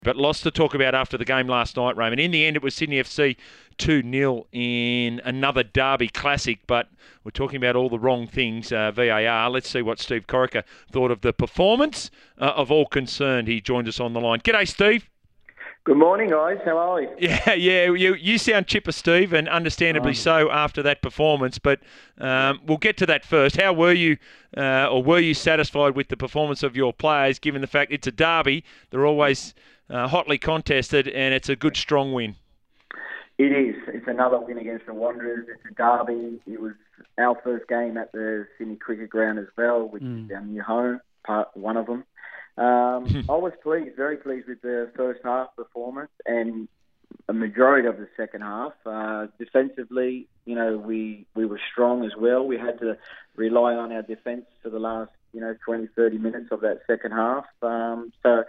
But lots to talk about after the game last night, Raymond. In the end, it was Sydney FC 2-0 in another Derby classic, but we're talking about all the wrong things, VAR. Let's see what Steve Corica thought of the performance of all concerned. He joined us on the line. G'day, Steve. Good morning, guys. How are we? Yeah. You sound chipper, Steve, and understandably so after that performance. But we'll get to that first. How were you, or were you satisfied with the performance of your players, given the fact it's a derby? They're always hotly contested, and it's a good, strong win. It is. It's another win against the Wanderers. It's a derby. It was our first game at the Sydney Cricket Ground as well, which is our new home, one of them. I was pleased, very pleased with the first half performance and a majority of the second half. Defensively, we were strong as well. We had to rely on our defence for the last, 20, 30 minutes of that second half. So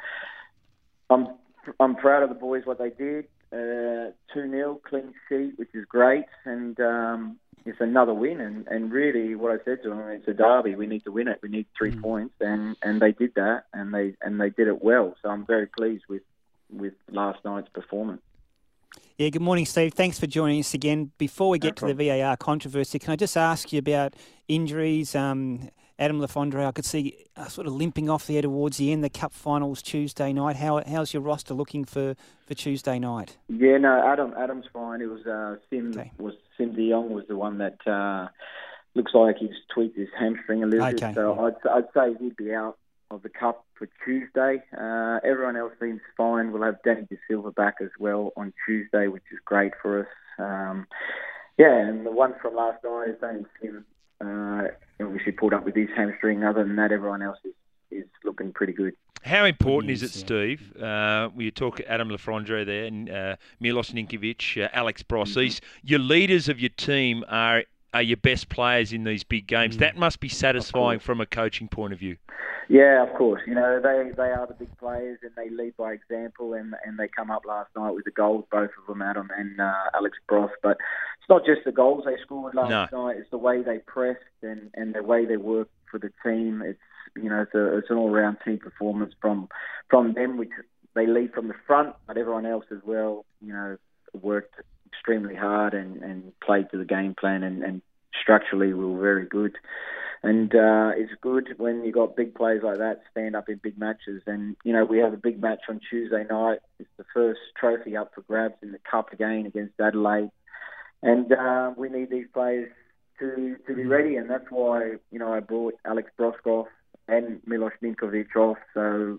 I'm proud of the boys, what they did. 2-0, clean sheet, which is great. And it's another win. And really, what I said to them, it's a derby. We need to win it. We need 3 points. And they did that, and they did it well. So I'm very pleased with last night's performance. Yeah, good morning, Steve. Thanks for joining us again. Before we get to the VAR controversy, can I just ask you about injuries? Adam Le Fondre, I could see sort of limping off there towards the end. The Cup finals Tuesday night. How's your roster looking for Tuesday night? Yeah, no, Adam's fine. It was Sim De Jong was the one that looks like he's tweaked his hamstring a little bit. So I'd say he'd be out of the Cup for Tuesday. Everyone else seems fine. We'll have Danny De Silva back as well on Tuesday, which is great for us. And the one from last night is only Sim. Obviously pulled up with his hamstring. Other than that, everyone else is looking pretty good. How important is it, Steve? You talk Adam Le Fondre there, and Milos Ninkovic, Alex Bross. Your leaders of your team are your best players in these big games. That must be satisfying from a coaching point of view. Yeah, of course. They are the big players, and they lead by example, and they come up last night with the goals, both of them, Adam and Alex Bross. But it's not just the goals they scored last night, it's the way they pressed and the way they worked for the team. It's it's an all-round team performance from them, which they lead from the front, but everyone else as well, worked extremely hard and played to the game plan, and structurally we were very good. And it's good when you got big players like that stand up in big matches. And, we have a big match on Tuesday night. It's the first trophy up for grabs in the Cup again against Adelaide. And we need these players to be ready. And that's why, I brought Alex Bross off and Milos Ninkovic off. So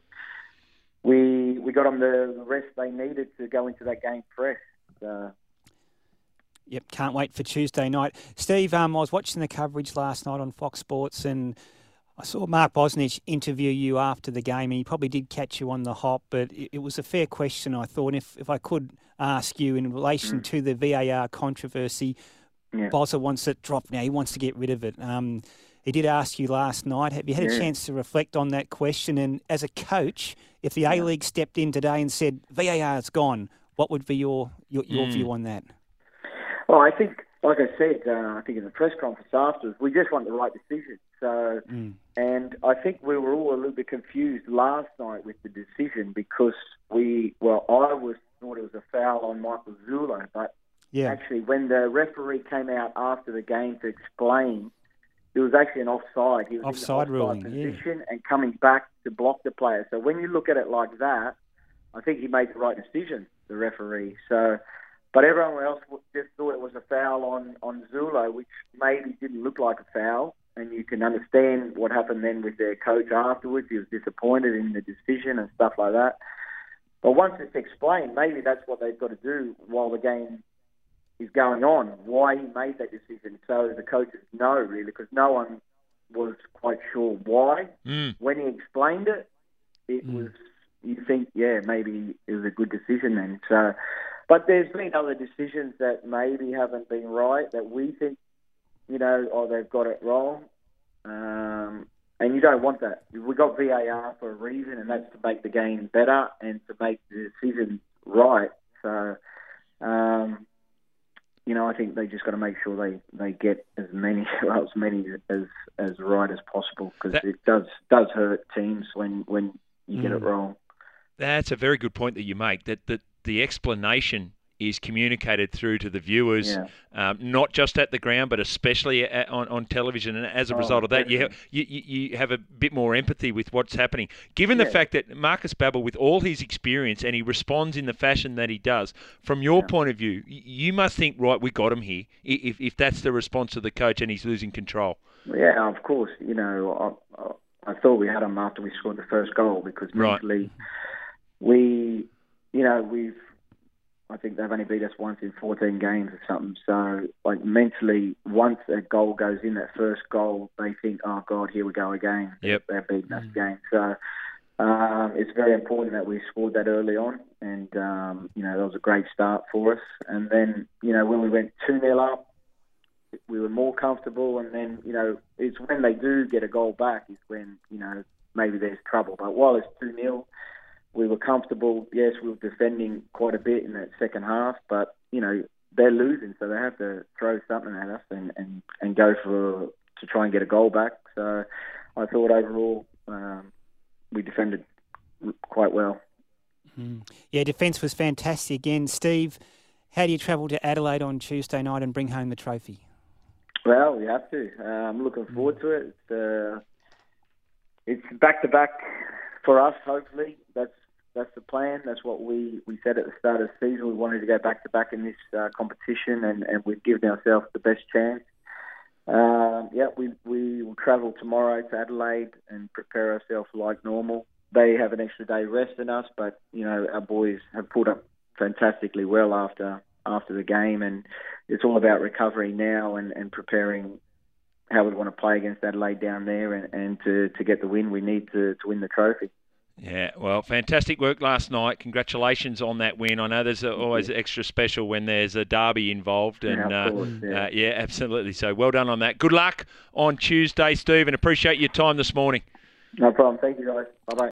we got them the rest they needed to go into that game fresh. Yep, can't wait for Tuesday night. Steve, I was watching the coverage last night on Fox Sports, and I saw Mark Bosnich interview you after the game, and he probably did catch you on the hop, but it was a fair question, I thought. And if I could ask you in relation to the VAR controversy, Bozza wants it dropped now. He wants to get rid of it. He did ask you last night. Have you had a chance to reflect on that question? And as a coach, if the A-League stepped in today and said, VAR's gone, what would be your view on that? Well, I think, like I said, in the press conference afterwards, we just want the right decision. So, and I think we were all a little bit confused last night with the decision because I thought it was a foul on Michael Zula, but actually when the referee came out after the game to explain, it was actually an offside. He was in the offside ruling, position and coming back to block the player. So when you look at it like that, I think he made the right decision, the referee. So. But everyone else just thought it was a foul on Zula, which maybe didn't look like a foul. And you can understand what happened then with their coach afterwards. He was disappointed in the decision and stuff like that. But once it's explained, maybe that's what they've got to do while the game is going on, why he made that decision. So the coaches know, really, because no one was quite sure why. When he explained it, it was, you think, maybe it was a good decision then. So... But there's been other decisions that maybe haven't been right, that we think, they've got it wrong. And you don't want that. We got VAR for a reason, and that's to make the game better and to make the decisions right. So, I think they just got to make sure they get as many as right as possible, because it does hurt teams when you get it wrong. That's a very good point that you make, that the explanation is communicated through to the viewers, not just at the ground, but especially on television. And as a result of that, you have a bit more empathy with what's happening. Given the fact that Marcus Babbel, with all his experience, and he responds in the fashion that he does, from your point of view, you must think, right, we got him here, if that's the response of the coach and he's losing control. Yeah, of course. I thought we had him after we scored the first goal, because mentally I think they've only beat us once in 14 games or something. So, mentally, once a goal goes in, that first goal, they think, oh, God, here we go again. Yep. They're beating us again. So, it's very important that we scored that early on. And, that was a great start for us. And then, when we went 2-0 up, we were more comfortable. And then, it's when they do get a goal back is when, maybe there's trouble. But while it's 2-0, we were comfortable. Yes, we were defending quite a bit in that second half, but, they're losing, so they have to throw something at us and go to try and get a goal back. So I thought overall we defended quite well. Yeah, defence was fantastic again. Steve, how do you travel to Adelaide on Tuesday night and bring home the trophy? Well, we have to. I'm looking forward to it. It's back-to-back for us, hopefully. That's the plan. That's what we said at the start of the season. We wanted to go back-to-back in this competition, and we've given ourselves the best chance. We will travel tomorrow to Adelaide and prepare ourselves like normal. They have an extra day rest than us, but, our boys have pulled up fantastically well after the game, and it's all about recovery now and preparing how we want to play against Adelaide down there, and to get the win we need to win the trophy. Yeah, well, fantastic work last night. Congratulations on that win. I know there's always extra special when there's a derby involved. And of course, yeah, absolutely. So well done on that. Good luck on Tuesday, Steve, and appreciate your time this morning. No problem. Thank you, guys. Bye-bye.